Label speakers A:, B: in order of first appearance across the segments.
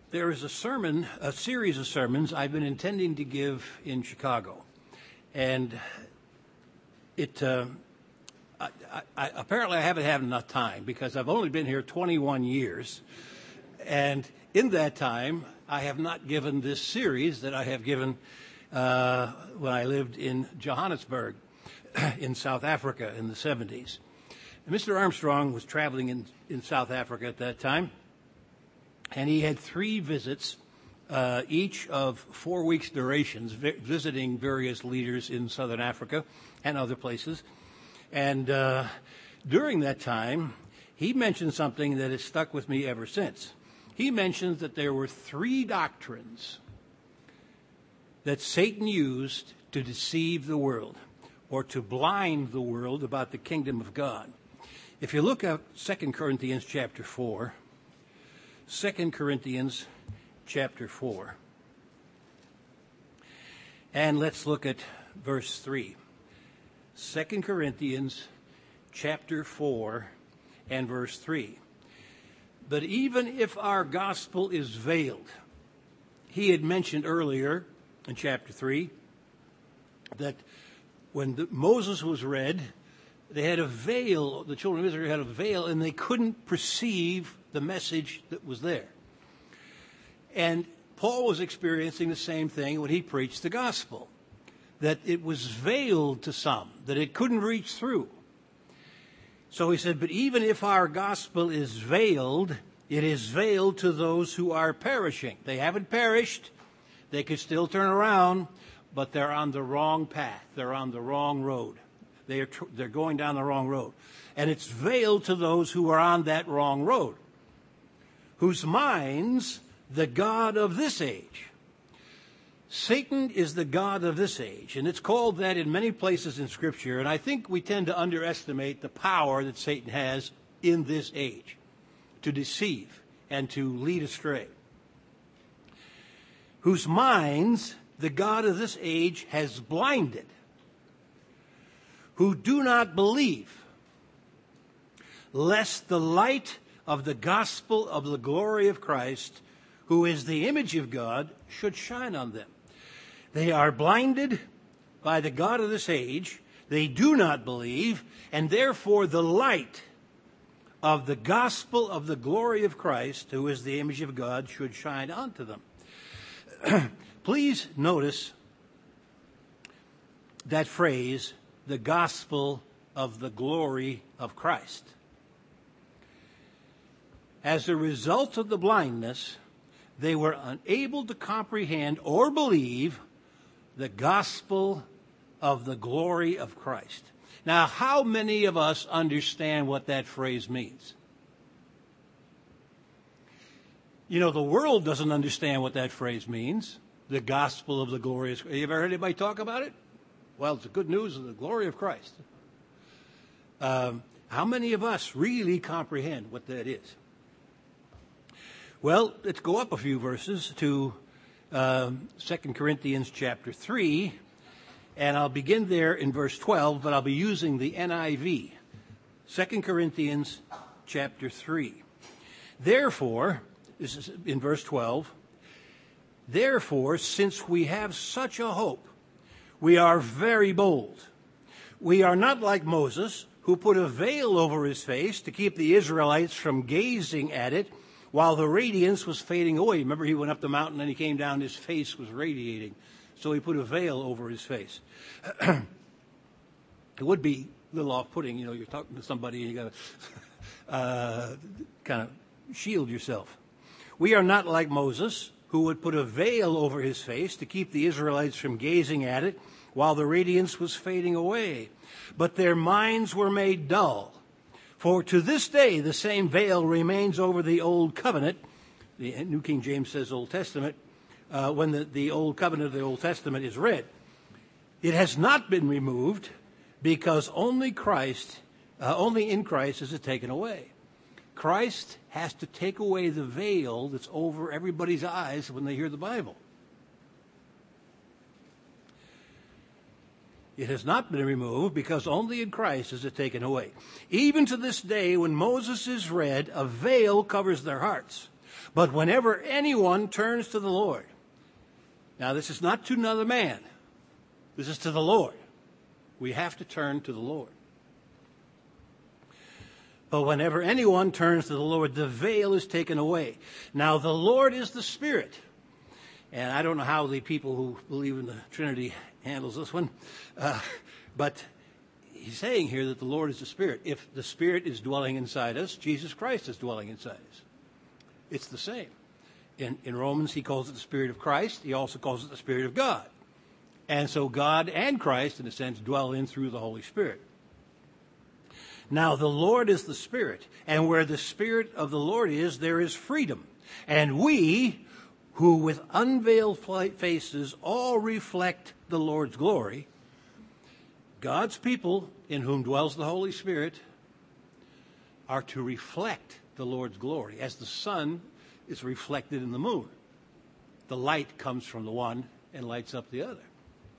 A: There is a series of sermons I've been intending to give in Chicago. And apparently I haven't had enough time because I've only been here 21 years. And in that time, I have not given this series that I have given when I lived in Johannesburg in South Africa in the 70s. And Mr. Armstrong was traveling in South Africa at that time. And he had 3 visits, each of 4 weeks' durations, visiting various leaders in Southern Africa and other places. And during that time, he mentioned something that has stuck with me ever since. He mentioned that there were 3 doctrines that Satan used to deceive the world or to blind the world about the kingdom of God. If you look at 2 Corinthians chapter 4, 2 Corinthians chapter 4. And let's look at verse 3. 2 Corinthians chapter 4 and verse 3. But even if our gospel is veiled, he had mentioned earlier in chapter 3 that when Moses was read, they had a veil, the children of Israel had a veil, and they couldn't perceive the message that was there. And Paul was experiencing the same thing when he preached the gospel, that it was veiled to some, that it couldn't reach through. So he said, but even if our gospel is veiled, it is veiled to those who are perishing. They haven't perished. They could still turn around, but they're on the wrong path. They're on the wrong road. They're going down the wrong road. And it's veiled to those who are on that wrong road, whose minds the god of this age. Satan is the god of this age, and it's called that in many places in Scripture, and I think we tend to underestimate the power that Satan has in this age to deceive and to lead astray. Whose minds the god of this age has blinded, who do not believe, lest the light of the gospel of the glory of Christ, who is the image of God, should shine on them. They are blinded by the god of this age. They do not believe, and therefore the light of the gospel of the glory of Christ, who is the image of God, should shine onto them. Please notice that phrase, the gospel of the glory of Christ. As a result of the blindness, they were unable to comprehend or believe the gospel of the glory of Christ. Now, how many of us understand what that phrase means? You know, the world doesn't understand what that phrase means, the gospel of the glory of Christ. You ever heard anybody talk about it? Well, it's the good news of the glory of Christ. How many of us really comprehend what that is? Well, let's go up a few verses to 2 Corinthians chapter 3, and I'll begin there in verse 12, but I'll be using the NIV. 2 Corinthians chapter 3. Therefore, this is in verse 12, therefore, since we have such a hope, we are very bold. We are not like Moses, who put a veil over his face to keep the Israelites from gazing at it while the radiance was fading away. Remember, he went up the mountain and he came down, his face was radiating. So he put a veil over his face. It would be a little off-putting, you know, you're talking to somebody and you got to kind of shield yourself. We are not like Moses, who would put a veil over his face to keep the Israelites from gazing at it while the radiance was fading away. But their minds were made dull. For to this day the same veil remains over the Old Covenant. The New King James says Old Testament. When the Old Covenant of the Old Testament is read, it has not been removed because only in Christ is it taken away. Christ has to take away the veil that's over everybody's eyes when they hear the Bible. It has not been removed because only in Christ is it taken away. Even to this day, when Moses is read, a veil covers their hearts. But whenever anyone turns to the Lord, now this is not to another man, this is to the Lord. We have to turn to the Lord. But whenever anyone turns to the Lord, the veil is taken away. Now the Lord is the Spirit. And I don't know how the people who believe in the Trinity handles this one. But he's saying here that the Lord is the Spirit. If the Spirit is dwelling inside us, Jesus Christ is dwelling inside us. It's the same. In Romans, he calls it the Spirit of Christ. He also calls it the Spirit of God. And so God and Christ, in a sense, dwell in through the Holy Spirit. Now, the Lord is the Spirit, and where the Spirit of the Lord is, there is freedom. And we, who with unveiled faces all reflect the Lord's glory, God's people, in whom dwells the Holy Spirit, are to reflect the Lord's glory, as the sun is reflected in the moon. The light comes from the one and lights up the other.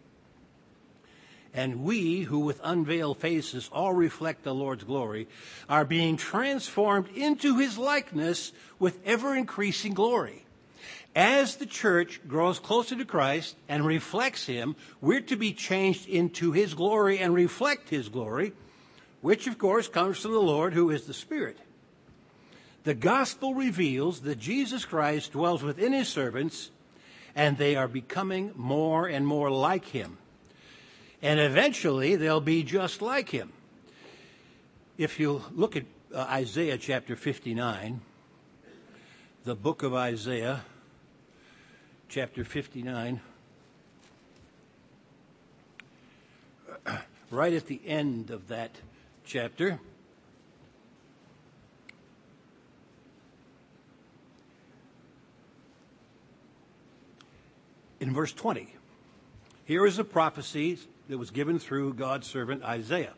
A: And we, who with unveiled faces all reflect the Lord's glory, are being transformed into his likeness with ever-increasing glory. As the church grows closer to Christ and reflects him, we're to be changed into his glory and reflect his glory, which, of course, comes from the Lord, who is the Spirit. The gospel reveals that Jesus Christ dwells within his servants, and they are becoming more and more like him. And eventually, they'll be just like him. If you look at Isaiah chapter 59, the book of Isaiah, chapter 59, right at the end of that chapter, in verse 20, here is a prophecy that was given through God's servant Isaiah.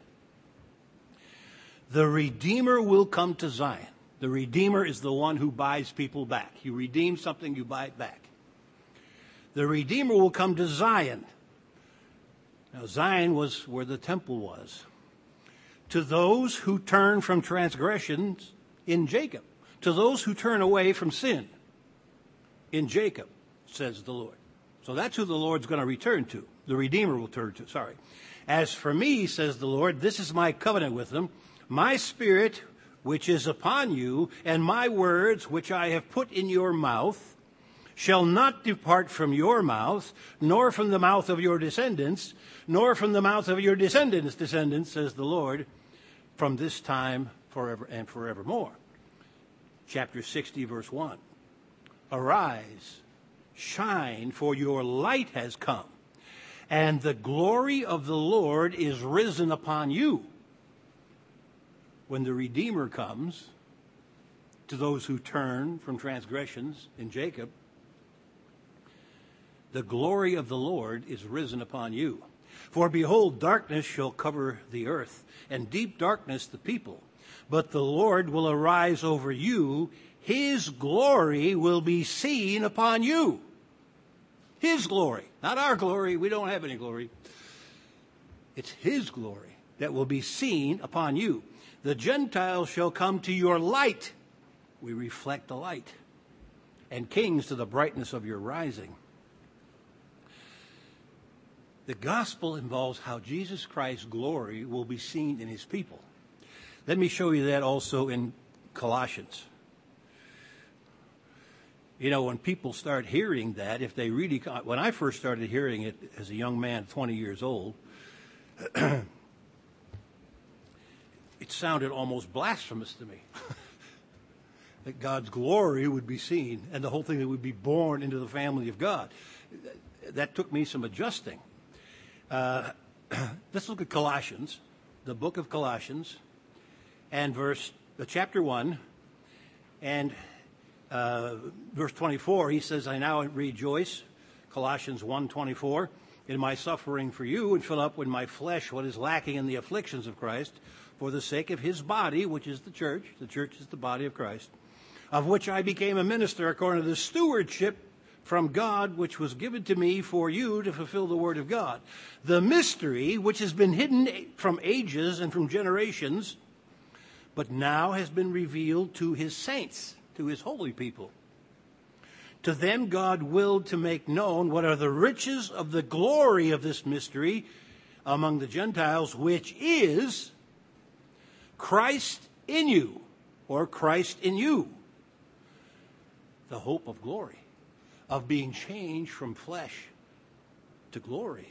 A: The Redeemer will come to Zion. The Redeemer is the one who buys people back. You redeem something, you buy it back. The Redeemer will come to Zion. Now, Zion was where the temple was. To those who turn from transgressions in Jacob. To those who turn away from sin in Jacob, says the Lord. So that's who the Lord's going to return to. The Redeemer will turn to, sorry. As for me, says the Lord, this is my covenant with them. My Spirit, which is upon you, and my words, which I have put in your mouth, shall not depart from your mouth, nor from the mouth of your descendants, nor from the mouth of your descendants' descendants, says the Lord, from this time forever and forevermore. Chapter 60, verse 1. Arise, shine, for your light has come, and the glory of the Lord is risen upon you. When the Redeemer comes to those who turn from transgressions in Jacob, the glory of the Lord is risen upon you. For behold, darkness shall cover the earth, and deep darkness the people. But the Lord will arise over you. His glory will be seen upon you. His glory, not our glory. We don't have any glory. It's his glory that will be seen upon you. The Gentiles shall come to your light. We reflect the light. And kings to the brightness of your rising. The gospel involves how Jesus Christ's glory will be seen in his people. Let me show you that also in Colossians. You know, when people start hearing that, if they really, when I first started hearing it as a young man, 20 years old, it sounded almost blasphemous to me. That God's glory would be seen and the whole thing that would be born into the family of God. That took me some adjusting. Let's look at Colossians, the book of Colossians, and chapter 1, and verse 24, he says, I now rejoice, Colossians 1:24, in my suffering for you, and fill up with my flesh what is lacking in the afflictions of Christ, for the sake of his body, which is the church. The church is the body of Christ, of which I became a minister according to the stewardship from God, which was given to me for you to fulfill the word of God. The mystery, which has been hidden from ages and from generations, but now has been revealed to his saints, to his holy people. To them God willed to make known what are the riches of the glory of this mystery among the Gentiles, which is Christ in you, or Christ in you, the hope of glory, of being changed from flesh to glory.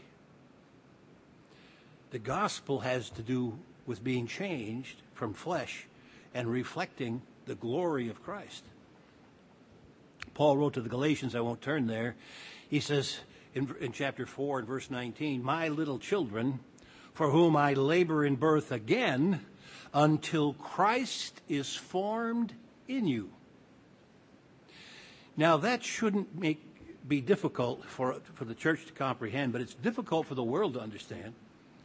A: The gospel has to do with being changed from flesh and reflecting the glory of Christ. Paul wrote to the Galatians, I won't turn there. He says in chapter 4 and verse 19, "My little children, for whom I labor in birth again, until Christ is formed in you." Now that shouldn't be difficult for the church to comprehend, but it's difficult for the world to understand.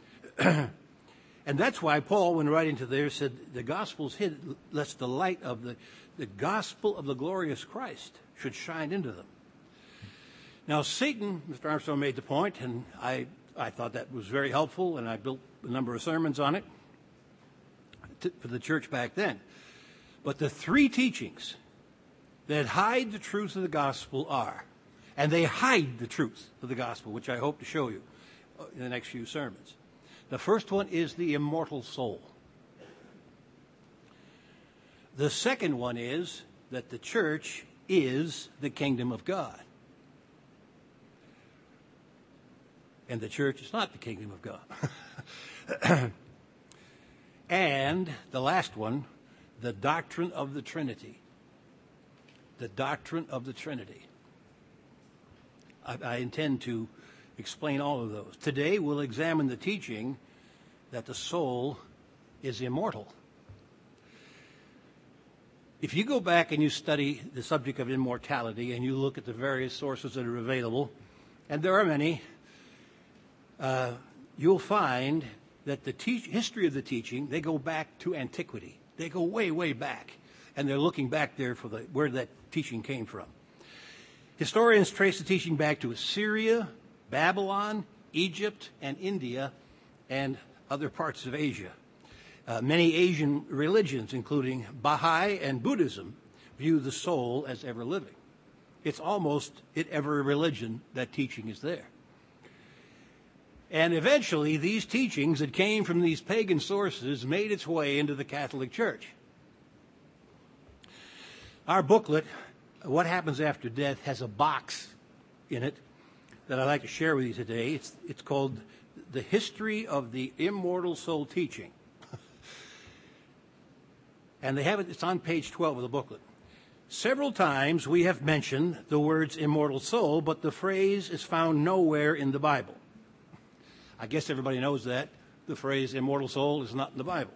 A: And that's why Paul, when writing to there, said the gospel's hid, lest the light of the gospel of the glorious Christ should shine into them. Now Satan, Mr. Armstrong made the point, and I thought that was very helpful, and I built a number of sermons on it for the church back then. But the three teachings that hide the truth of the gospel are, and they hide the truth of the gospel, which I hope to show you in the next few sermons. The first one is the immortal soul. The second one is that the church is the kingdom of God. And the church is not the kingdom of God. And the last one, the doctrine of the Trinity. The doctrine of the Trinity. I intend to explain all of those. Today we'll examine the teaching that the soul is immortal. If you go back and you study the subject of immortality and you look at the various sources that are available, and there are many, you'll find that the history of the teaching, they go back to antiquity. They go way, way back. And they're looking back there for where that teaching came from. Historians trace the teaching back to Assyria, Babylon, Egypt, and India, and other parts of Asia. Many Asian religions, including Baha'i and Buddhism, view the soul as ever living. It's almost in every religion that teaching is there. And eventually, these teachings that came from these pagan sources made its way into the Catholic Church. Our booklet, What Happens After Death, has a box in it that I'd like to share with you today. It's called The History of the Immortal Soul Teaching. And they have it, it's on page 12 of the booklet. Several times we have mentioned the words immortal soul, but the phrase is found nowhere in the Bible. I guess everybody knows that. The phrase immortal soul is not in the Bible.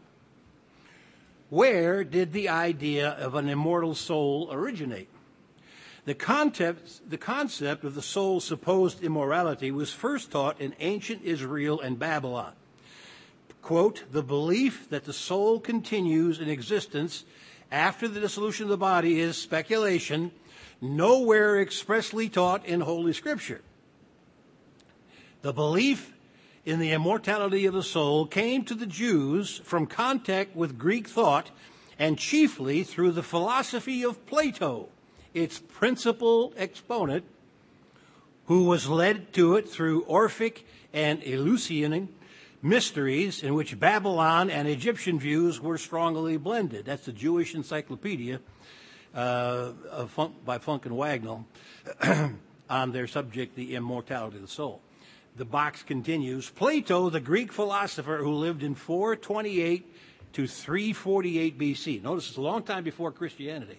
A: Where did the idea of an immortal soul originate? The concept of the soul's supposed immortality was first taught in ancient Israel and Babylon. Quote, "The belief that the soul continues in existence after the dissolution of the body is speculation, nowhere expressly taught in Holy Scripture. The belief in the immortality of the soul came to the Jews from contact with Greek thought and chiefly through the philosophy of Plato, its principal exponent, who was led to it through Orphic and Eleusinian mysteries in which Babylon and Egyptian views were strongly blended." That's the Jewish Encyclopedia by Funk and Wagnall on their subject, the immortality of the soul. The box continues, Plato, the Greek philosopher who lived in 428 to 348 BC. Notice it's a long time before Christianity.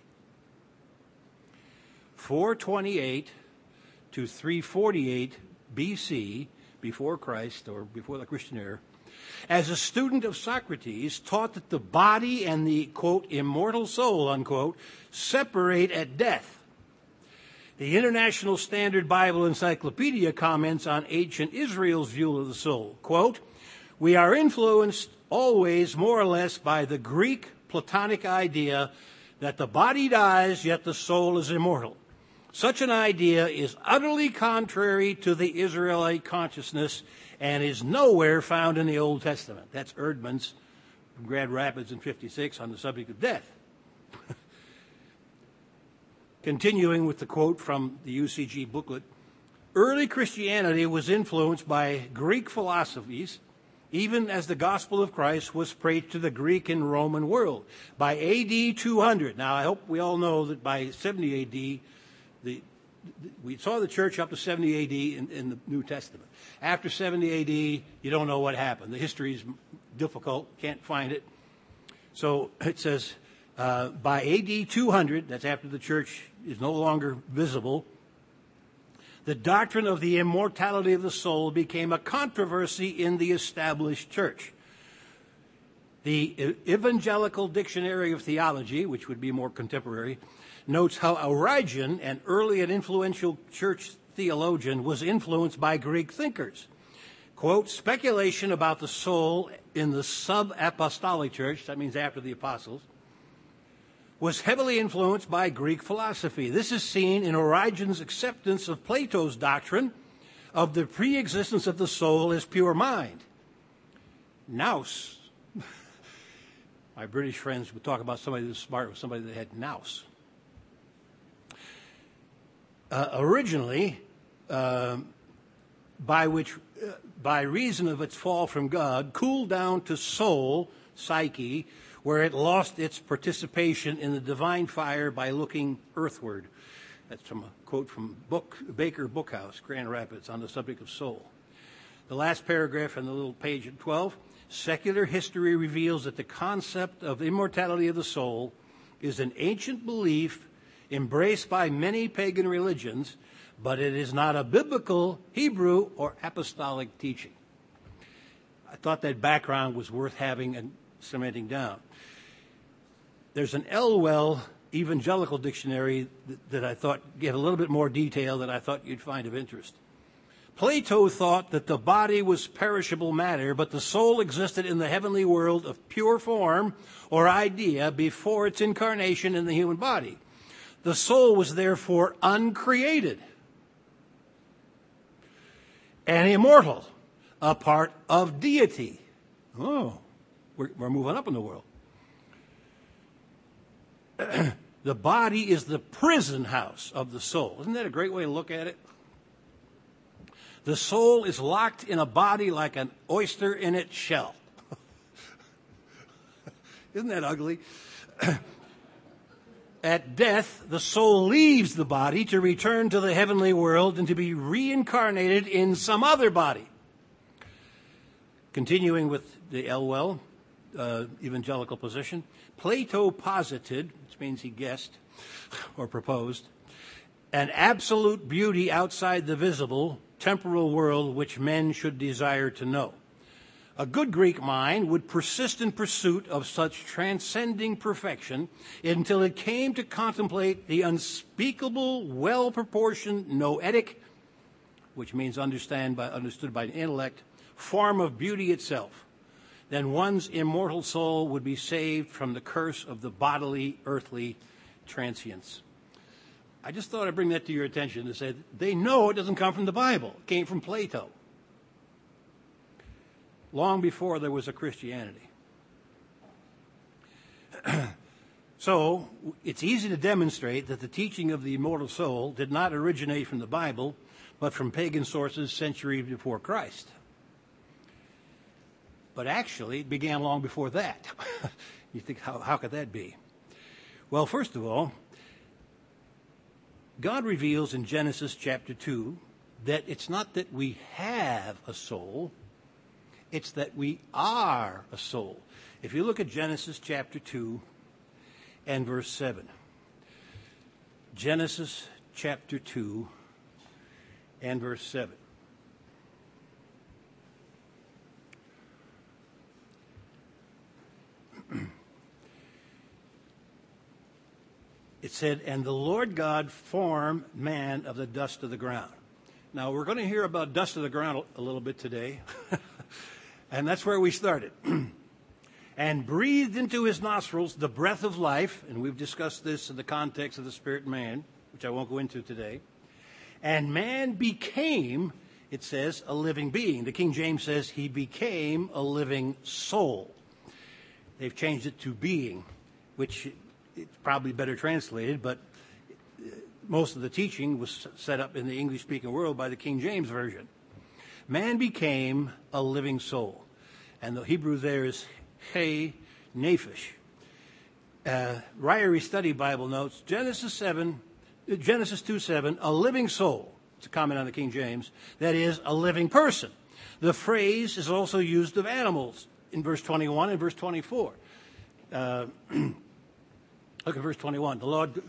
A: 428 to 348 BC, before Christ, or before the Christian era, as a student of Socrates, taught that the body and the, quote, immortal soul, unquote, separate at death. The International Standard Bible Encyclopedia comments on ancient Israel's view of the soul. Quote, "We are influenced always more or less by the Greek Platonic idea that the body dies, yet the soul is immortal. Such an idea is utterly contrary to the Israelite consciousness and is nowhere found in the Old Testament." That's Erdman's from Grand Rapids in 56 on the subject of death. Continuing with the quote from the UCG booklet, early Christianity was influenced by Greek philosophies, even as the gospel of Christ was preached to the Greek and Roman world. By AD 200, now I hope we all know that by 70 AD, we saw the church up to 70 AD in the New Testament. After 70 AD, you don't know what happened. The history is difficult, can't find it. So it says, by AD 200, that's after the church is no longer visible, the doctrine of the immortality of the soul became a controversy in the established church. The Evangelical Dictionary of Theology, which would be more contemporary, notes how Origen, an early and influential church theologian, was influenced by Greek thinkers. Quote, speculation about the soul in the sub-apostolic church, that means after the apostles, was heavily influenced by Greek philosophy. This is seen in Origen's acceptance of Plato's doctrine of the pre-existence of the soul as pure mind. Nous. My British friends would talk about somebody that's smart with somebody that had nous. Originally, by reason of its fall from God, cooled down to soul, psyche, where it lost its participation in the divine fire by looking earthward. That's from a quote from Baker Bookhouse, Grand Rapids, on the subject of soul. The last paragraph in the little page at 12, secular history reveals that the concept of immortality of the soul is an ancient belief embraced by many pagan religions, but it is not a biblical, Hebrew, or apostolic teaching. I thought that background was worth having and cementing down. There's an Elwell Evangelical Dictionary that I thought gave a little bit more detail that I thought you'd find of interest. Plato thought that the body was perishable matter, but the soul existed in the heavenly world of pure form or idea before its incarnation in the human body. The soul was therefore uncreated and immortal, a part of deity. Oh, we're moving up in the world. The body is the prison house of the soul. Isn't that a great way to look at it? The soul is locked in a body like an oyster in its shell. Isn't that ugly? At death, the soul leaves the body to return to the heavenly world and to be reincarnated in some other body. Continuing with the Elwell evangelical position, Plato posited, which means he guessed or proposed, an absolute beauty outside the visible, temporal world which men should desire to know. A good Greek mind would persist in pursuit of such transcending perfection until it came to contemplate the unspeakable, well-proportioned, noetic, which means understood by the intellect, form of beauty itself. Then one's immortal soul would be saved from the curse of the bodily, earthly transience. I just thought I'd bring that to your attention to say they know it doesn't come from the Bible. It came from Plato, long before there was a Christianity. So it's easy to demonstrate that the teaching of the immortal soul did not originate from the Bible, but from pagan sources centuries before Christ. But actually, it began long before that. You think, how could that be? Well, first of all, God reveals in Genesis chapter 2 that it's not that we have a soul, it's that we are a soul. If you look at Genesis chapter 2 and verse 7. Genesis chapter 2 and verse 7. It said, and the Lord God formed man of the dust of the ground. Now, we're going to hear about dust of the ground a little bit today. And that's where we started. And breathed into his nostrils the breath of life. And we've discussed this in the context of the spirit man, which I won't go into today. And man became, it says, a living being. The King James says he became a living soul. They've changed it to being, which it's probably better translated, but most of the teaching was set up in the English-speaking world by the King James Version. Man became a living soul. And the Hebrew there is He Nephesh. Ryrie Study Bible notes, Genesis 2:7, a living soul. It's a comment on the King James. That is, a living person. The phrase is also used of animals in verse 21 and verse 24. Look at verse 21. The Lord,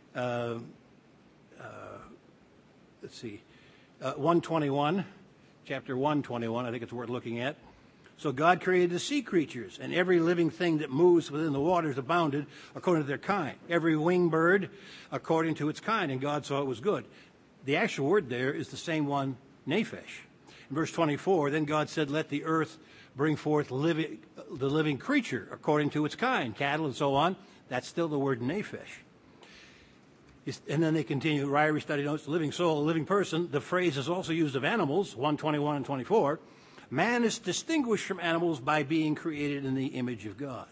A: let's see, 121, chapter 121, I think it's worth looking at. So God created the sea creatures, and every living thing that moves within the waters abounded according to their kind. Every winged bird according to its kind, and God saw it was good. The actual word there is the same one, nephesh. In verse 24, then God said, let the earth bring forth the living creature according to its kind, cattle and so on. That's still the word nephesh. And then they continue, Ryrie Study notes, living soul, a living person. The phrase is also used of animals, 121 and 24. Man is distinguished from animals by being created in the image of God.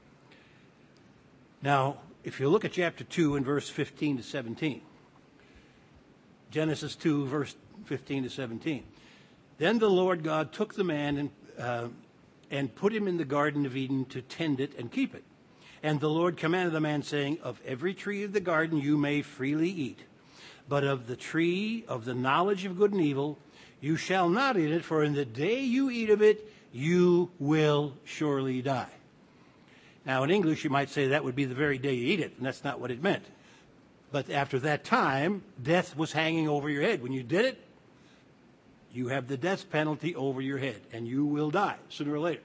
A: Now, if you look at chapter 2 and verse 15 to 17, Genesis 2, verse 15 to 17. Then the Lord God took the man and put him in the Garden of Eden to tend it and keep it. And the Lord commanded the man, saying, of every tree of the garden you may freely eat, but of the tree of the knowledge of good and evil you shall not eat it, for in the day you eat of it, you will surely die. Now, in English, you might say that would be the very day you eat it, and that's not what it meant. But after that time, death was hanging over your head. When you did it, you have the death penalty over your head, and you will die sooner or later.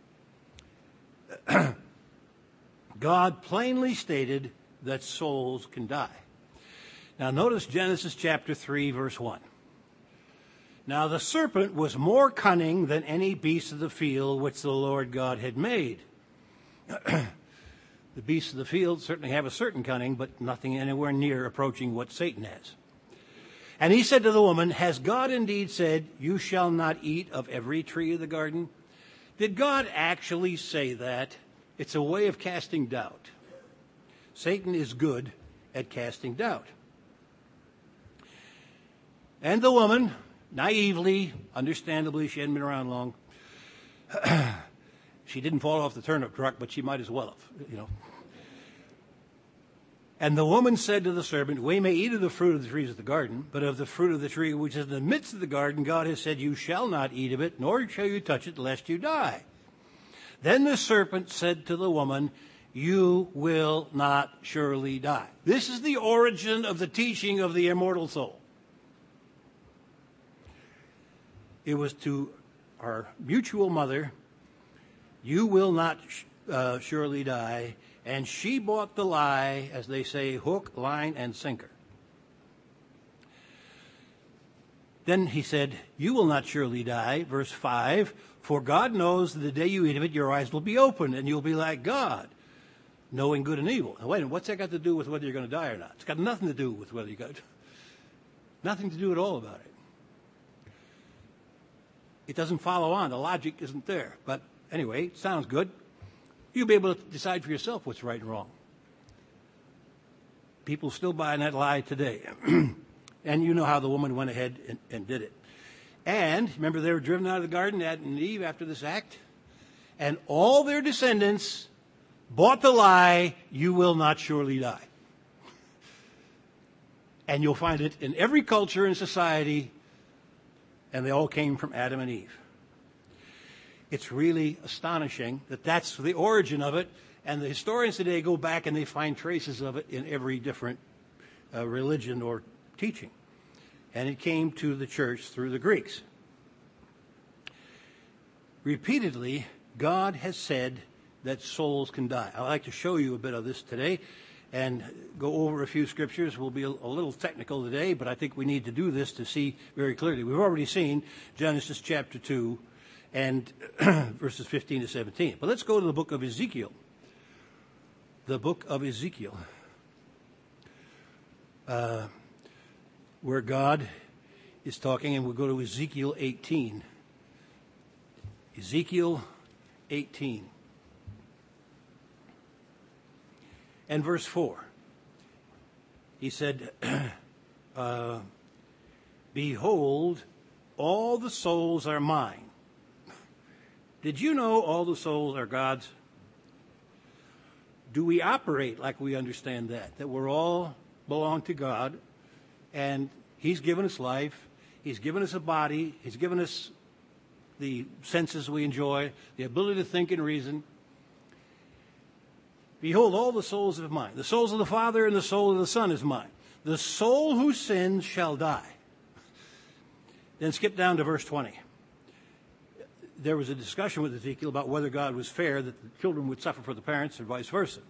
A: God plainly stated that souls can die. Now, notice Genesis chapter 3, verse 1. Now the serpent was more cunning than any beast of the field which the Lord God had made. The beasts of the field certainly have a certain cunning, but nothing anywhere near approaching what Satan has. And he said to the woman, has God indeed said, you shall not eat of every tree of the garden? Did God actually say that? It's a way of casting doubt. Satan is good at casting doubt. And the woman, naively, understandably, she hadn't been around long. She didn't fall off the turnip truck, but she might as well have, And the woman said to the serpent, we may eat of the fruit of the trees of the garden, but of the fruit of the tree which is in the midst of the garden, God has said, you shall not eat of it, nor shall you touch it, lest you die. Then the serpent said to the woman, you will not surely die. This is the origin of the teaching of the immortal soul. It was to our mutual mother, you will not surely die. And she bought the lie, as they say, hook, line, and sinker. Then he said, you will not surely die, verse 5, for God knows that the day you eat of it, your eyes will be opened, and you'll be like God, knowing good and evil. Now, wait a minute, what's that got to do with whether you're going to die or not? It's got nothing to do with whether you got, nothing to do at all about it. It doesn't follow on. The logic isn't there. But anyway, it sounds good. You'll be able to decide for yourself what's right and wrong. People still buying that lie today. And you know how the woman went ahead and did it. And remember, they were driven out of the garden, Adam and Eve, after this act. And all their descendants bought the lie, you will not surely die. And you'll find it in every culture and society. And they all came from Adam and Eve. It's really astonishing that that's the origin of it. And the historians today go back and they find traces of it in every different religion or teaching. And it came to the church through the Greeks. Repeatedly, God has said that souls can die. I'd like to show you a bit of this today and go over a few scriptures. We'll be a little technical today, but I think we need to do this to see very clearly. We've already seen Genesis chapter 2 and verses 15 to 17. But let's go to the book of Ezekiel. The book of Ezekiel, where God is talking, and we'll go to Ezekiel 18. Ezekiel 18. And verse 4. He said, behold, all the souls are mine. Did you know all the souls are God's? Do we operate like we understand that? That we're all belong to God, and He's given us life, He's given us a body, He's given us the senses we enjoy, the ability to think and reason. Behold, all the souls are mine. The souls of the Father and the soul of the Son is mine. The soul who sins shall die. Then skip down to verse 20. There was a discussion with Ezekiel about whether God was fair that the children would suffer for the parents and vice versa.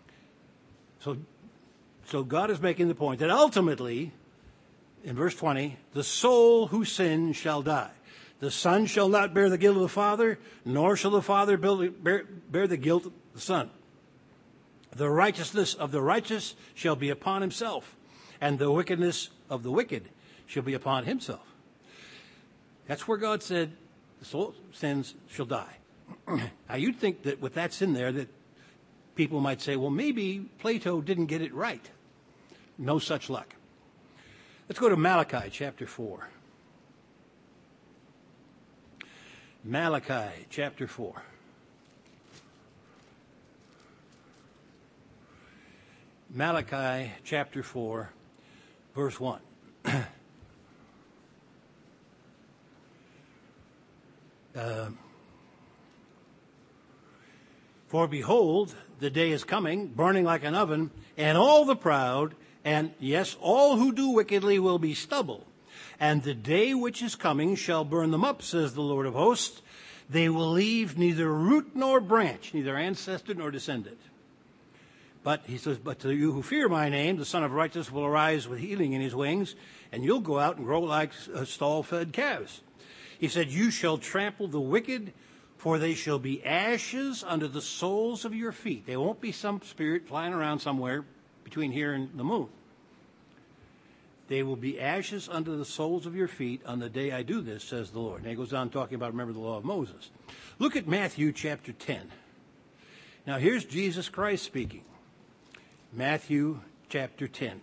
A: So God is making the point that ultimately, in verse 20, the soul who sins shall die. The Son shall not bear the guilt of the Father, nor shall the Father bear the guilt of the Son. The righteousness of the righteous shall be upon himself, and the wickedness of the wicked shall be upon himself. That's where God said, the soul sins shall die. Now, you'd think that with that's in there, that people might say, well, maybe Plato didn't get it right. No such luck. Let's go to Malachi chapter 4. Malachi chapter 4. Malachi chapter 4, verse 1. For behold, the day is coming, burning like an oven, and all the proud, and yes, all who do wickedly will be stubble. And the day which is coming shall burn them up, says the Lord of hosts. They will leave neither root nor branch, neither ancestor nor descendant. But, he says, but to you who fear my name, the Son of Righteousness will arise with healing in his wings, and you'll go out and grow like stall-fed calves. He said, you shall trample the wicked, for they shall be ashes under the soles of your feet. They won't be some spirit flying around somewhere between here and the moon. They will be ashes under the soles of your feet on the day I do this, says the Lord. And he goes on talking about, remember, the law of Moses. Look at Matthew chapter 10. Now, here's Jesus Christ speaking. Matthew chapter 10.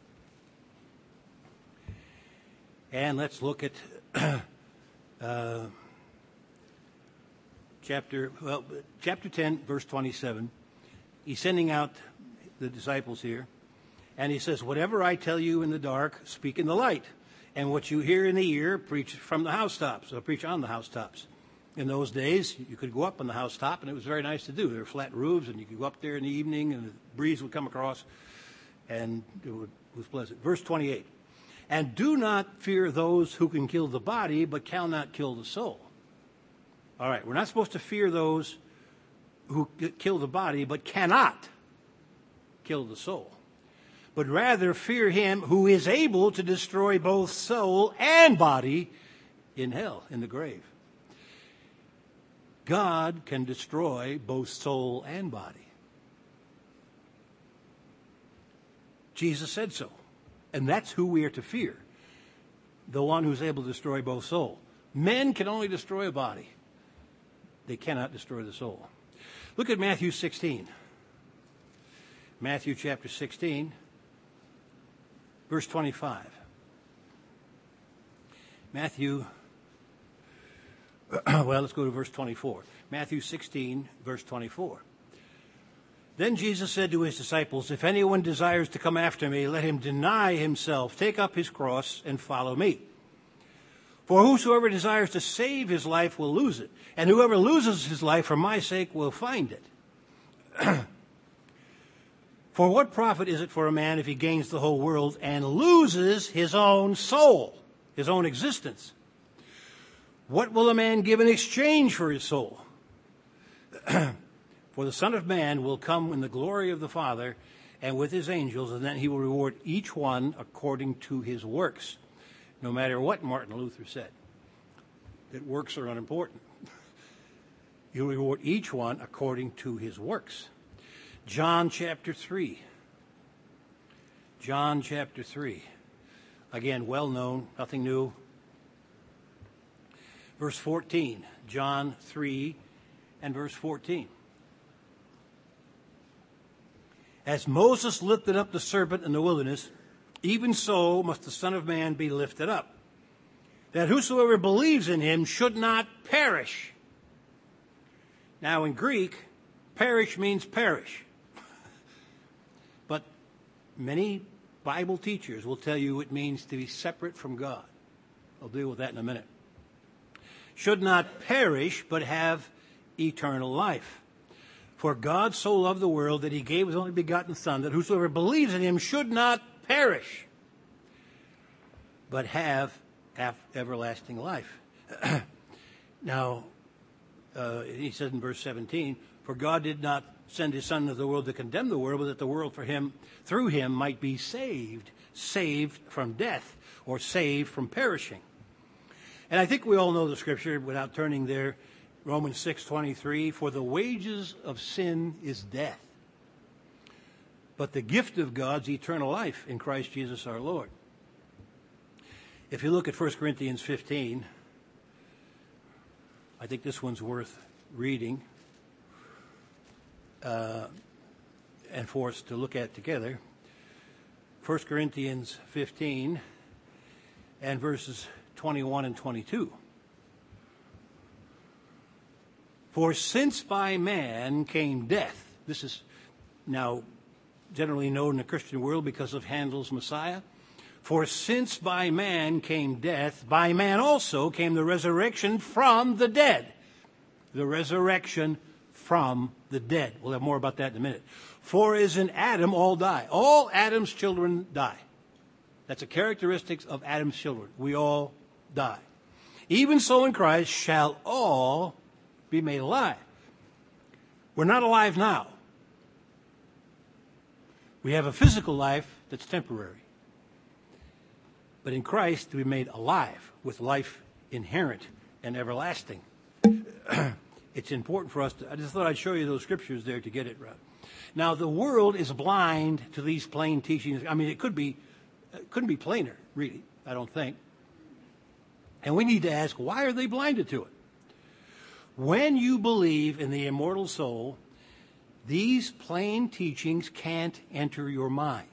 A: And let's look at chapter 10, verse 27. He's sending out the disciples here. And he says, whatever I tell you in the dark, speak in the light. And what you hear in the ear, preach from the housetops, or preach on the housetops. In those days, you could go up on the housetop, and it was very nice to do. There were flat roofs, and you could go up there in the evening, and the breeze would come across, and it was pleasant. Verse 28. And do not fear those who can kill the body, but cannot kill the soul. All right, we're not supposed to fear those who kill the body, but cannot kill the soul. But rather fear him who is able to destroy both soul and body in hell, in the grave. God can destroy both soul and body. Jesus said so. And that's who we are to fear. The one who's able to destroy both soul. Men can only destroy a body. They cannot destroy the soul. Look at Matthew 16. Matthew chapter 16, verse 25. Let's go to verse 24. Matthew 16, verse 24. Then Jesus said to his disciples, if anyone desires to come after me, let him deny himself, take up his cross, and follow me. For whosoever desires to save his life will lose it, and whoever loses his life for my sake will find it. For what profit is it for a man if he gains the whole world and loses his own soul, his own existence? What will a man give in exchange for his soul? For the Son of Man will come in the glory of the Father and with his angels, and then he will reward each one according to his works. No matter what Martin Luther said, that works are unimportant. He'll reward each one according to his works. John chapter 3. John chapter 3. Again, well known, nothing new. Verse 14. John 3 and verse 14. As Moses lifted up the serpent in the wilderness, even so must the Son of Man be lifted up, that whosoever believes in him should not perish. Now in Greek, perish means perish. But many Bible teachers will tell you it means to be separate from God. I'll deal with that in a minute. Should not perish, but have eternal life. For God so loved the world that he gave his only begotten Son, that whosoever believes in him should not perish, but have everlasting life. Now, he says in verse 17, for God did not send his Son into the world to condemn the world, but that the world through him might be saved from death, or saved from perishing. And I think we all know the scripture without turning there. Romans 6:23, for the wages of sin is death, but the gift of God's eternal life in Christ Jesus our Lord. If you look at 1 Corinthians 15, I think this one's worth reading and for us to look at together. 1 Corinthians 15 and verses 21 and 22. For since by man came death, this is now generally known in the Christian world because of Handel's Messiah. For since by man came death, by man also came the resurrection from the dead. The resurrection from the dead. We'll have more about that in a minute. For as in Adam all die. All Adam's children die. That's a characteristic of Adam's children. We all die. Even so in Christ shall all be made alive. We're not alive now. We have a physical life that's temporary. But in Christ, we made alive with life inherent and everlasting. It's important for us to, I just thought I'd show you those scriptures there to get it right. Now, the world is blind to these plain teachings. I mean, it couldn't be plainer, really, I don't think. And we need to ask, why are they blinded to it? When you believe in the immortal soul, these plain teachings can't enter your mind.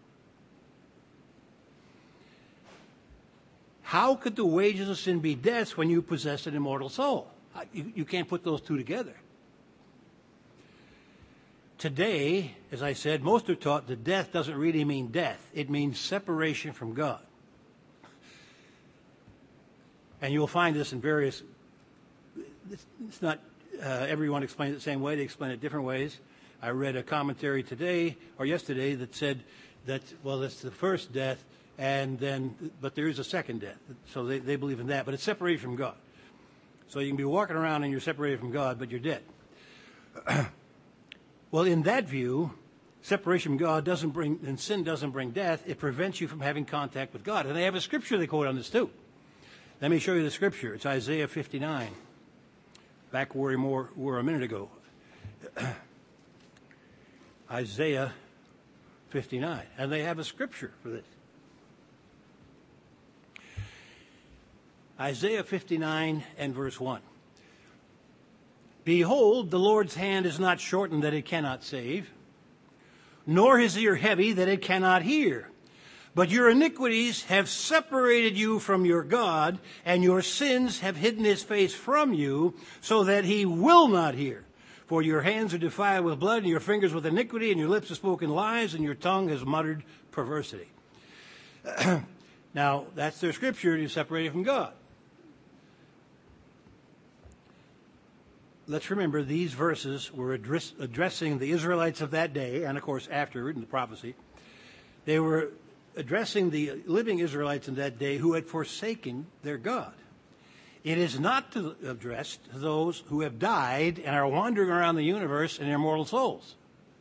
A: How could the wages of sin be death when you possess an immortal soul? You can't put those two together. Today, as I said, most are taught that death doesn't really mean death. It means separation from God. And you'll find this in various... It's not everyone explains it the same way. They explain it different ways. I read a commentary today or yesterday that said that, well, that's the first death, but there is a second death. So they believe in that. But it's separated from God. So you can be walking around and you're separated from God, but you're dead. Well, in that view, separation from God and sin doesn't bring death. It prevents you from having contact with God. And they have a scripture they quote on this too. Let me show you the scripture. It's Isaiah 59. Back where we were a minute ago. Isaiah 59. And they have a scripture for this. Isaiah 59 and verse 1. Behold, the Lord's hand is not shortened that it cannot save, nor his ear heavy that it cannot hear. But your iniquities have separated you from your God, and your sins have hidden his face from you, so that he will not hear. For your hands are defiled with blood, and your fingers with iniquity, and your lips have spoken lies, and your tongue has muttered perversity. Now, that's their scripture to separate from God. Let's remember these verses were addressing the Israelites of that day, and of course after in the prophecy. They were addressing the living Israelites in that day who had forsaken their God. It is not addressed to those who have died and are wandering around the universe in their mortal souls.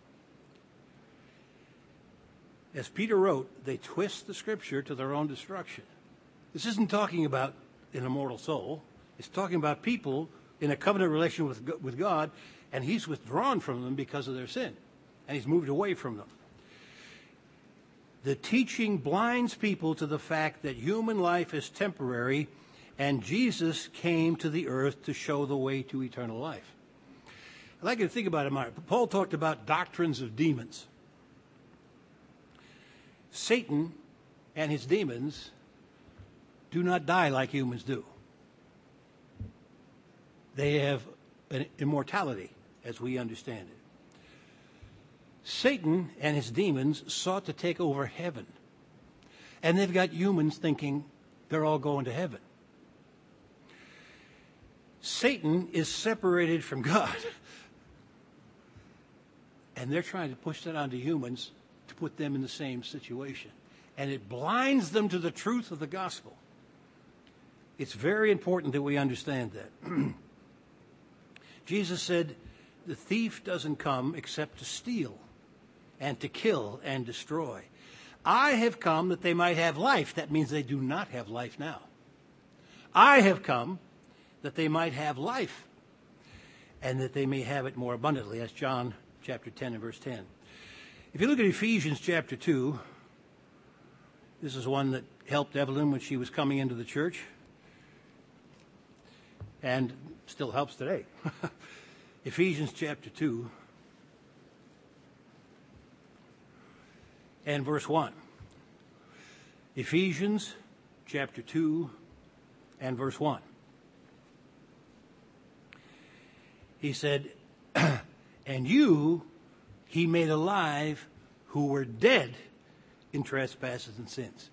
A: As Peter wrote, they twist the scripture to their own destruction. This isn't talking about an immortal soul. It's talking about people in a covenant relation with God, and he's withdrawn from them because of their sin, and he's moved away from them. The teaching blinds people to the fact that human life is temporary, and Jesus came to the earth to show the way to eternal life. I'd like you to think about it. Paul talked about doctrines of demons. Satan and his demons do not die like humans do. They have an immortality, as we understand it. Satan and his demons sought to take over heaven. And they've got humans thinking they're all going to heaven. Satan is separated from God. And they're trying to push that onto humans to put them in the same situation. And it blinds them to the truth of the gospel. It's very important that we understand that. Jesus said, the thief doesn't come except to steal and to kill and destroy. I have come that they might have life. That means they do not have life now. I have come that they might have life and that they may have it more abundantly. That's John chapter 10 and verse 10. If you look at Ephesians chapter 2, this is one that helped Evelyn when she was coming into the church and still helps today. Ephesians chapter 2 and verse 1. Ephesians chapter 2 and verse 1. He said, and you he made alive who were dead in trespasses and sins.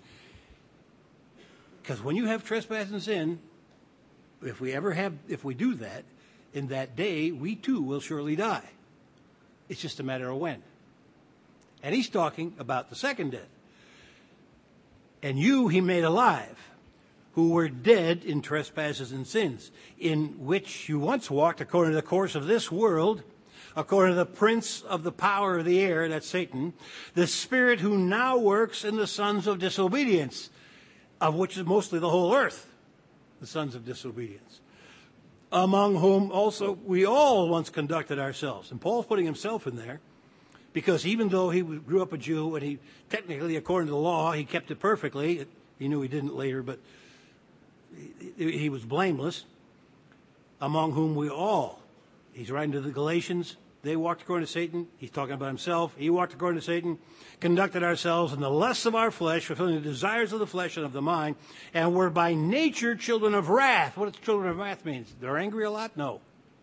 A: Because when you have trespass and sin, if we do that, in that day, we too will surely die. It's just a matter of when. And he's talking about the second death. And you he made alive, who were dead in trespasses and sins, in which you once walked according to the course of this world, according to the prince of the power of the air, that's Satan, the spirit who now works in the sons of disobedience, of which is mostly the whole earth, the sons of disobedience, among whom also we all once conducted ourselves. And Paul's putting himself in there, because even though he grew up a Jew and he technically, according to the law, he kept it perfectly, he knew he didn't later, but he was blameless, among whom we all, he's writing to the Galatians, they walked according to Satan. He's talking about himself. He walked according to Satan, conducted ourselves in the lusts of our flesh, fulfilling the desires of the flesh and of the mind, and were by nature children of wrath. What does children of wrath mean? They're angry a lot? No.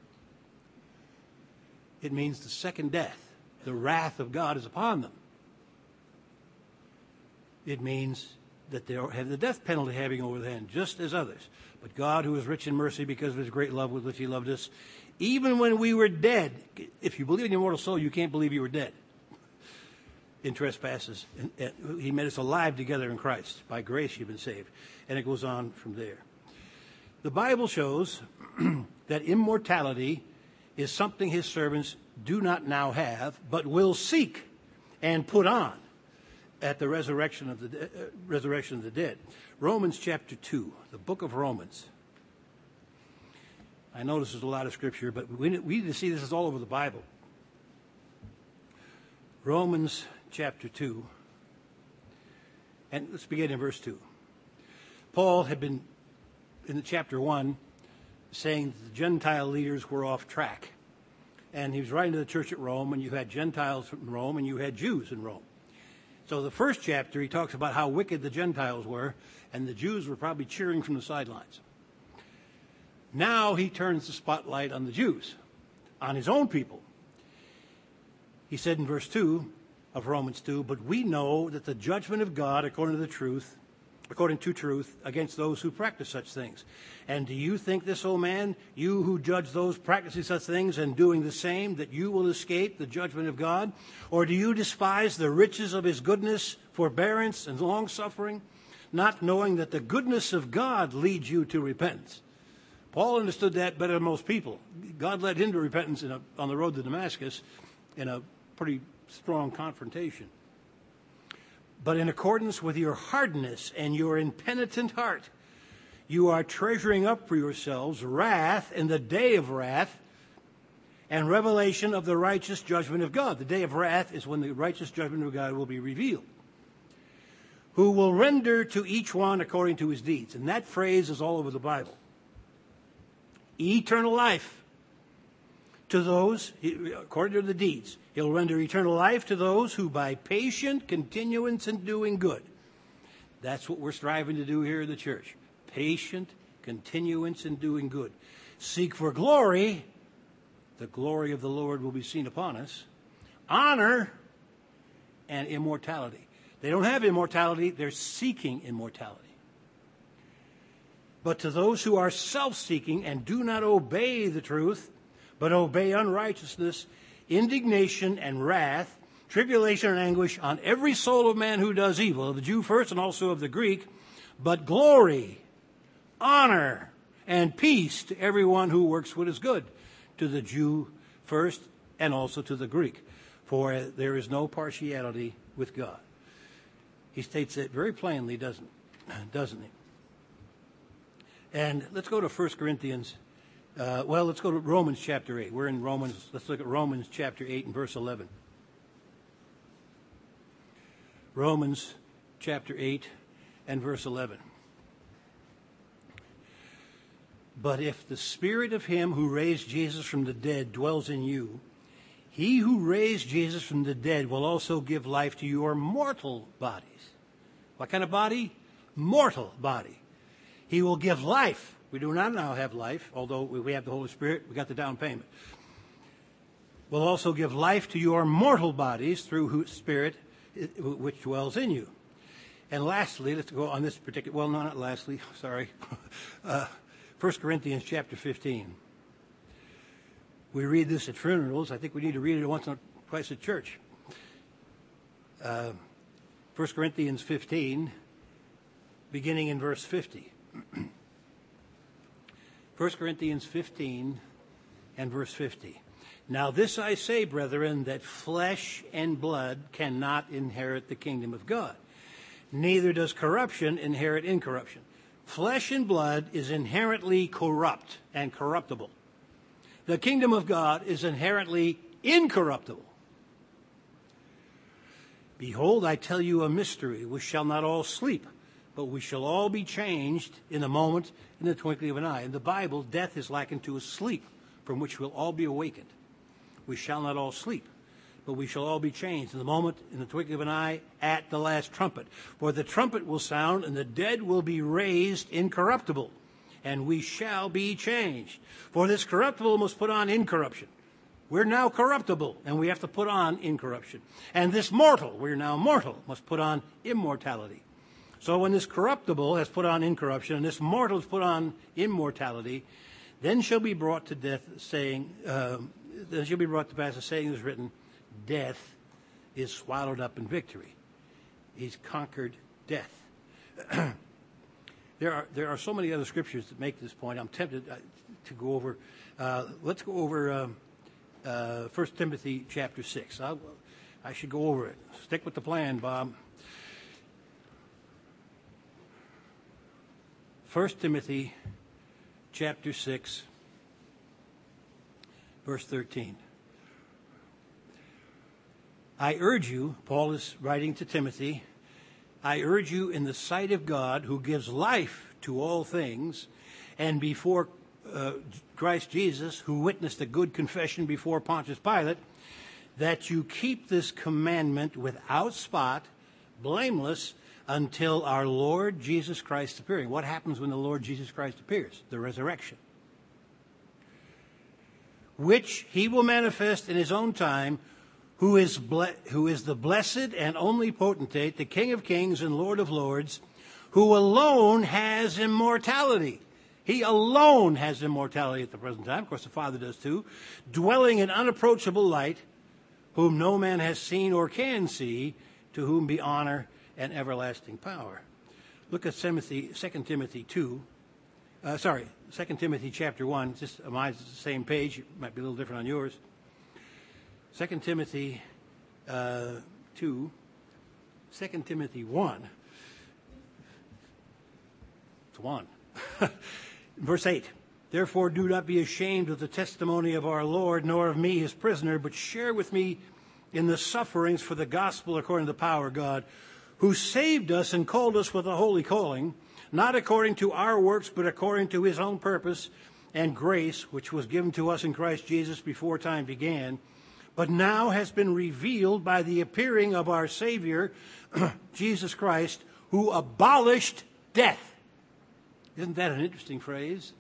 A: It means the second death. The wrath of God is upon them. It means that they have the death penalty having over them, just as others. But God, who is rich in mercy because of his great love with which he loved us, even when we were dead, if you believe in your mortal soul, you can't believe you were dead in trespasses. He made us alive together in Christ. By grace you've been saved. And it goes on from there. The Bible shows that immortality is something his servants do not now have, but will seek and put on at the resurrection of the dead. Romans chapter 2, the book of Romans. I know this is a lot of scripture, but we need to see this is all over the Bible. Romans chapter 2, and let's begin in verse 2. Paul had been, in the chapter 1, saying that the Gentile leaders were off track. And he was writing to the church at Rome, and you had Gentiles in Rome, and you had Jews in Rome. So the first chapter, he talks about how wicked the Gentiles were, and the Jews were probably cheering from the sidelines. Now he turns the spotlight on the Jews, on his own people. He said in verse 2 of Romans 2, but we know that the judgment of God according to truth, against those who practice such things. And do you think this, O man, you who judge those practicing such things and doing the same, that you will escape the judgment of God? Or do you despise the riches of his goodness, forbearance, and long-suffering, not knowing that the goodness of God leads you to repentance? Paul understood that better than most people. God led him to repentance on the road to Damascus in a pretty strong confrontation. But in accordance with your hardness and your impenitent heart, you are treasuring up for yourselves wrath in the day of wrath and revelation of the righteous judgment of God. The day of wrath is when the righteous judgment of God will be revealed. Who will render to each one according to his deeds. And that phrase is all over the Bible. Eternal life to those, according to the deeds. He'll render eternal life to those who by patient continuance in doing good That's what we're striving to do here in the church. Patient continuance in doing good. Seek for glory. The glory of the Lord will be seen upon us. Honor and immortality. They don't have immortality. They're seeking immortality. But to those who are self-seeking and do not obey the truth, but obey unrighteousness, indignation and wrath, tribulation and anguish on every soul of man who does evil, of the Jew first and also of the Greek, but glory, honor, and peace to everyone who works what is good, to the Jew first and also to the Greek. For there is no partiality with God. He states it very plainly, doesn't he? And let's go to 1 Corinthians. Let's go to Romans chapter 8. We're in Romans. Let's look at Romans chapter 8 and verse 11. Romans chapter 8 and verse 11. But if the spirit of him who raised Jesus from the dead dwells in you, he who raised Jesus from the dead will also give life to your mortal bodies. What kind of body? Mortal body. He will give life. We do not now have life, although we have the Holy Spirit. We got the down payment. Will also give life to your mortal bodies through whose spirit which dwells in you. And lastly, let's go on this particular, well, no, not lastly, sorry. 1 Corinthians chapter 15. We read this at funerals. I think we need to read it once or twice at church. 1 Corinthians 15, beginning in verse 50. 1 Corinthians 15 and verse 50. Now this I say, brethren, that flesh and blood cannot inherit the kingdom of God. Neither does corruption inherit incorruption. Flesh and blood is inherently corrupt and corruptible. The kingdom of God is inherently incorruptible. Behold, I tell you a mystery. We shall not all sleep, but we shall all be changed in a moment, in the twinkling of an eye. In the Bible, death is likened to a sleep from which we'll all be awakened. We shall not all sleep, but we shall all be changed in the moment, in the twinkling of an eye, at the last trumpet. For the trumpet will sound, and the dead will be raised incorruptible, and we shall be changed. For this corruptible must put on incorruption. We're now corruptible, and we have to put on incorruption. And this mortal, we're now mortal, must put on immortality. So when this corruptible has put on incorruption, and this mortal has put on immortality, then shall be brought to death, saying, then shall be brought to pass the saying is written, death is swallowed up in victory. He's conquered death. There are so many other scriptures that make this point. I'm tempted to go over. Let's go over 1 Timothy chapter 6. I should go over it. Stick with the plan, Bob. 1 Timothy chapter 6, verse 13. I urge you, Paul is writing to Timothy, I urge you in the sight of God who gives life to all things, and before Christ Jesus, who witnessed a good confession before Pontius Pilate, that you keep this commandment without spot, blameless, until our Lord Jesus Christ appearing. What happens when the Lord Jesus Christ appears? The resurrection. Which he will manifest in his own time, who is the blessed and only potentate, the King of kings and Lord of lords, who alone has immortality. He alone has immortality at the present time. Of course, the Father does too. Dwelling in unapproachable light, whom no man has seen or can see, to whom be honor and everlasting power. Look at 2 Timothy 2. 2 Timothy chapter 1. Just mine's the same page. It might be a little different on yours. 2 Timothy 2. 2 Timothy 1. It's 1. Verse 8. Therefore do not be ashamed of the testimony of our Lord, nor of me his prisoner, but share with me in the sufferings for the gospel according to the power of God, who saved us and called us with a holy calling, not according to our works, but according to his own purpose and grace, which was given to us in Christ Jesus before time began, but now has been revealed by the appearing of our Savior, Jesus Christ, who abolished death. Isn't that an interesting phrase?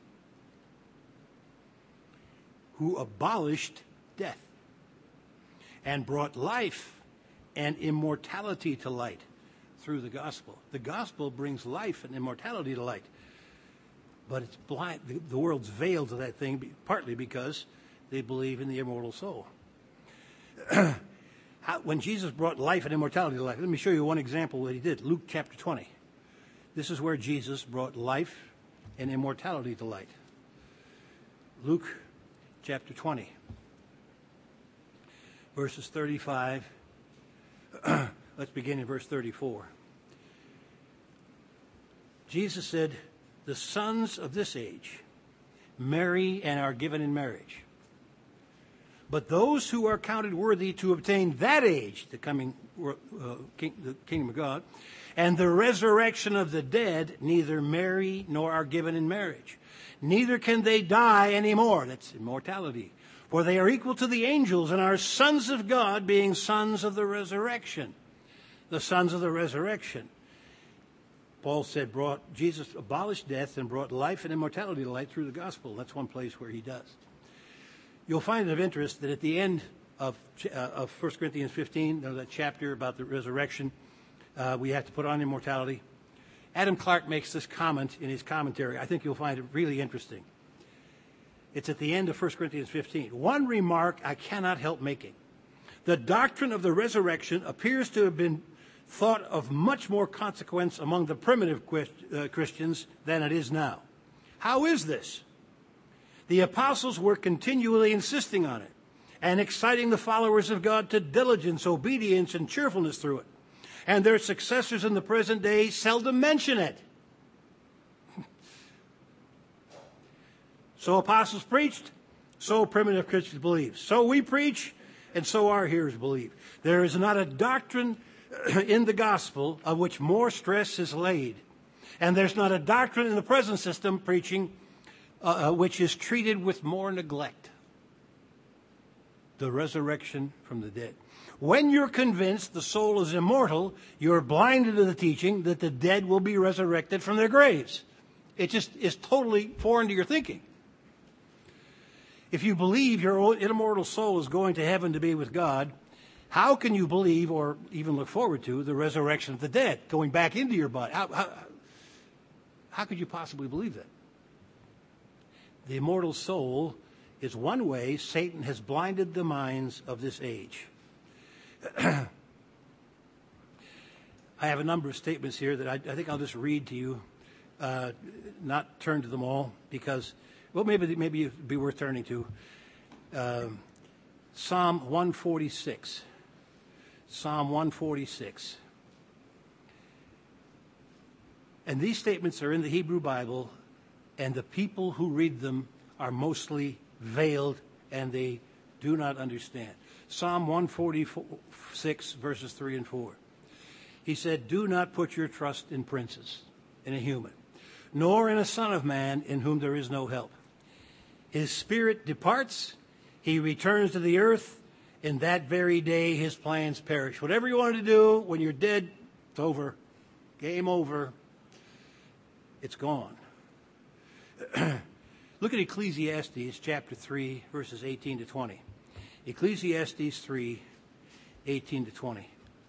A: Who abolished death and brought life and immortality to light through the gospel. The gospel brings life and immortality to light. But it's blind. The world's veiled to that thing, partly because they believe in the immortal soul. When Jesus brought life and immortality to light, let me show you one example that he did. Luke chapter 20. This is where Jesus brought life and immortality to light. Luke chapter 20, verses 35. Let's begin in verse 34. Jesus said, the sons of this age marry and are given in marriage. But those who are counted worthy to obtain that age, the kingdom of God, and the resurrection of the dead, neither marry nor are given in marriage. Neither can they die anymore. That's immortality. For they are equal to the angels and are sons of God, being sons of the resurrection. The sons of the resurrection. Paul said, Jesus abolished death and brought life and immortality to light through the gospel. That's one place where he does. You'll find it of interest that at the end of 1 Corinthians 15, that chapter about the resurrection, we have to put on immortality. Adam Clark makes this comment in his commentary. I think you'll find it really interesting. It's at the end of 1 Corinthians 15. One remark I cannot help making. The doctrine of the resurrection appears to have been thought of much more consequence among the primitive Christians than it is now. How is this? The apostles were continually insisting on it and exciting the followers of God to diligence, obedience, and cheerfulness through it. And their successors in the present day seldom mention it. So apostles preached, so primitive Christians believe. So we preach, and so our hearers believe. There is not a doctrine in the gospel of which more stress is laid. And there's not a doctrine in the present system preaching which is treated with more neglect. The resurrection from the dead. When you're convinced the soul is immortal, you're blinded to the teaching that the dead will be resurrected from their graves. It just is totally foreign to your thinking. If you believe your immortal soul is going to heaven to be with God, how can you believe or even look forward to the resurrection of the dead, going back into your body? How could you possibly believe that? The immortal soul is one way Satan has blinded the minds of this age. I have a number of statements here that I think I'll just read to you, not turn to them all, because, well, maybe it'd be worth turning to. Psalm 146. Psalm 146. And these statements are in the Hebrew Bible, and the people who read them are mostly veiled, and they do not understand. Psalm 146, verses 3 and 4. He said, do not put your trust in princes, in a human, nor in a son of man in whom there is no help. His spirit departs, he returns to the earth, in that very day his plans perish. Whatever you wanted to do, when you're dead, it's over. Game over. It's gone. Look at Ecclesiastes chapter 3, verses 18 to 20. Ecclesiastes 3, 18 to 20.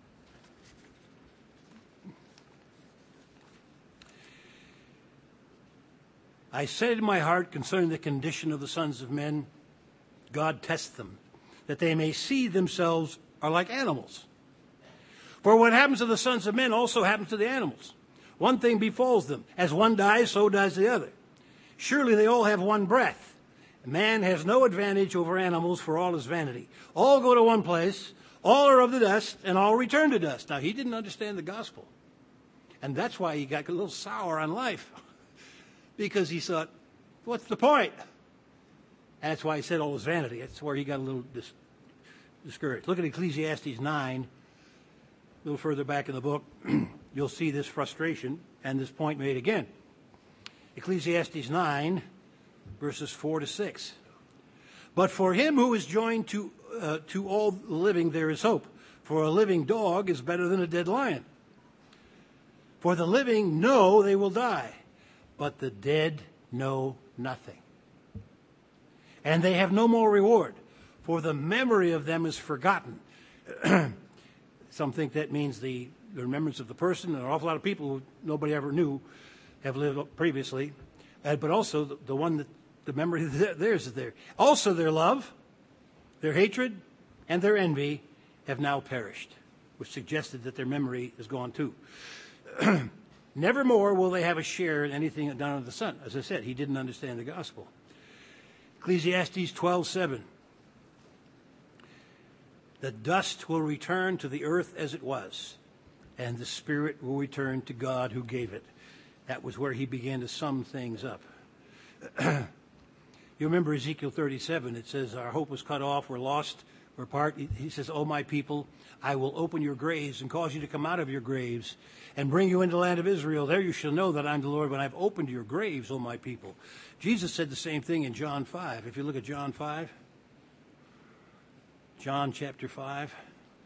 A: I said in my heart concerning the condition of the sons of men, God tests them, that they may see themselves are like animals. For what happens to the sons of men also happens to the animals. One thing befalls them. As one dies, so dies the other. Surely they all have one breath. Man has no advantage over animals, for all is vanity. All go to one place, all are of the dust, and all return to dust. Now, he didn't understand the gospel. And that's why he got a little sour on life. Because he thought, what's the point? And that's why he said all is vanity. That's where he got a little discouraged. Look at Ecclesiastes 9, a little further back in the book. You'll see this frustration and this point made again. Ecclesiastes 9, verses 4 to 6. But for him who is joined to all living there is hope. For a living dog is better than a dead lion. For the living know they will die, but the dead know nothing. And they have no more reward, for the memory of them is forgotten. Some think that means the remembrance of the person. An awful lot of people who nobody ever knew have lived previously. But also the one that the memory of theirs is there. Also their love, their hatred, and their envy have now perished, which suggested that their memory is gone too. Nevermore will they have a share in anything done under the sun. As I said, he didn't understand the gospel. Ecclesiastes 12:7. The dust will return to the earth as it was, and the spirit will return to God who gave it. That was where he began to sum things up. You remember Ezekiel 37. It says, our hope was cut off, we're lost, we're apart. He says, O my people, I will open your graves and cause you to come out of your graves and bring you into the land of Israel. There you shall know that I'm the Lord when I've opened your graves, O my people. Jesus said the same thing in John 5. If you look at John 5, John chapter 5.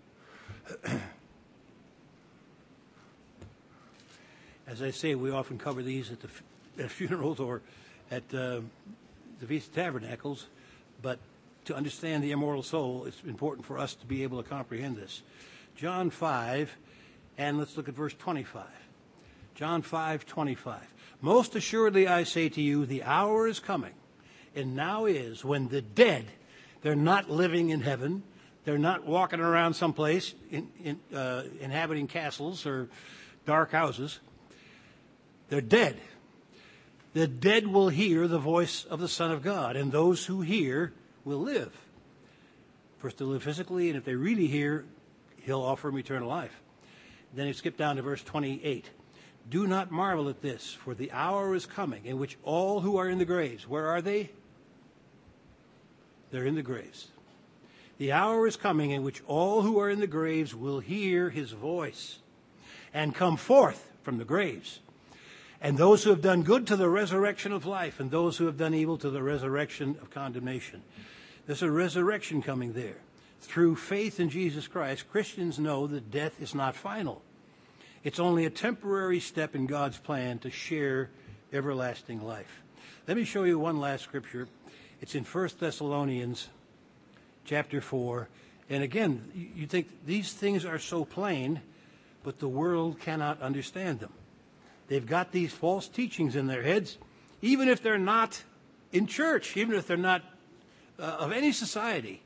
A: As I say, we often cover these at funerals or at the Feast of Tabernacles, but to understand the immortal soul, it's important for us to be able to comprehend this. John 5, and let's look at verse 25. John 5:25. Most assuredly I say to you, the hour is coming, and now is, when the dead, they're not living in heaven, they're not walking around someplace inhabiting castles or dark houses. They're dead. The dead will hear the voice of the Son of God, and those who hear will live. First, they'll live physically, and if they really hear, he'll offer them eternal life. Then you skip down to verse 28. Do not marvel at this, for the hour is coming in which all who are in the graves, where are they? They're in the graves. The hour is coming in which all who are in the graves will hear his voice and come forth from the graves. And those who have done good to the resurrection of life, and those who have done evil to the resurrection of condemnation. There's a resurrection coming there. Through faith in Jesus Christ, Christians know that death is not final. It's only a temporary step in God's plan to share everlasting life. Let me show you one last scripture. It's in 1 Thessalonians chapter 4. And again, you think these things are so plain, but the world cannot understand them. They've got these false teachings in their heads, even if they're not in church, even if they're not of any society,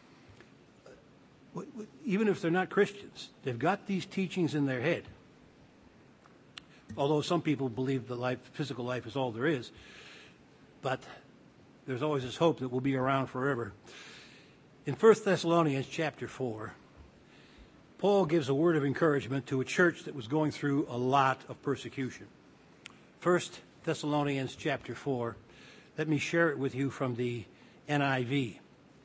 A: even if they're not Christians. They've got these teachings in their head. Although some people believe that physical life is all there is, but there's always this hope that we'll be around forever. In 1 Thessalonians chapter 4, Paul gives a word of encouragement to a church that was going through a lot of persecution. 1 Thessalonians chapter 4. Let me share it with you from the NIV.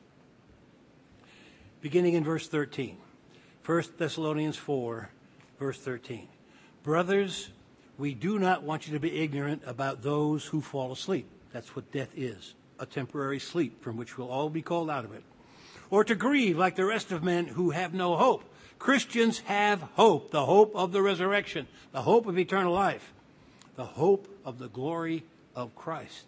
A: Beginning in verse 13. 1 Thessalonians 4, verse 13. Brothers, we do not want you to be ignorant about those who fall asleep. That's what death is, a temporary sleep from which we'll all be called out of it. Or to grieve like the rest of men who have no hope. Christians have hope, the hope of the resurrection, the hope of eternal life, the hope of the glory of Christ.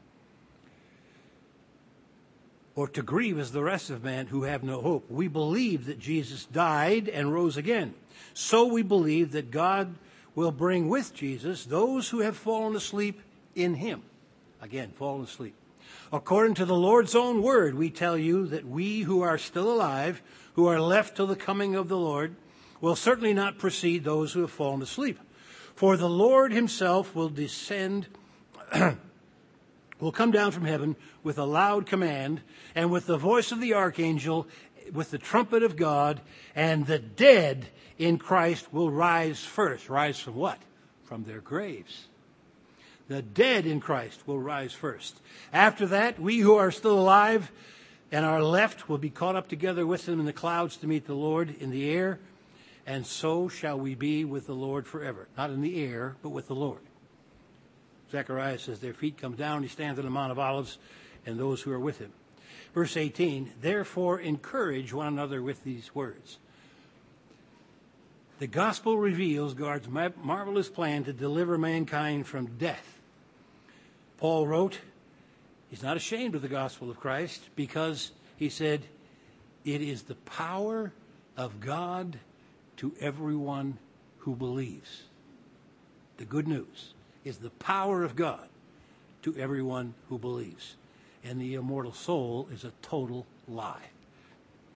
A: Or to grieve as the rest of men who have no hope. We believe that Jesus died and rose again. So we believe that God will bring with Jesus those who have fallen asleep in him. Again, fallen asleep. According to the Lord's own word, we tell you that we who are still alive, who are left till the coming of the Lord, will certainly not precede those who have fallen asleep. For the Lord himself will descend, will come down from heaven with a loud command, and with the voice of the archangel, with the trumpet of God, and the dead in Christ will rise first. Rise from what? From their graves. The dead in Christ will rise first. After that, we who are still alive and are left will be caught up together with them in the clouds to meet the Lord in the air, and so shall we be with the Lord forever. Not in the air, but with the Lord. Zechariah says their feet come down, he stands on the Mount of Olives, and those who are with him. Verse 18, therefore encourage one another with these words. The gospel reveals God's marvelous plan to deliver mankind from death. Paul wrote, he's not ashamed of the gospel of Christ because, he said, it is the power of God to everyone who believes. The good news is the power of God to everyone who believes. And the immortal soul is a total lie.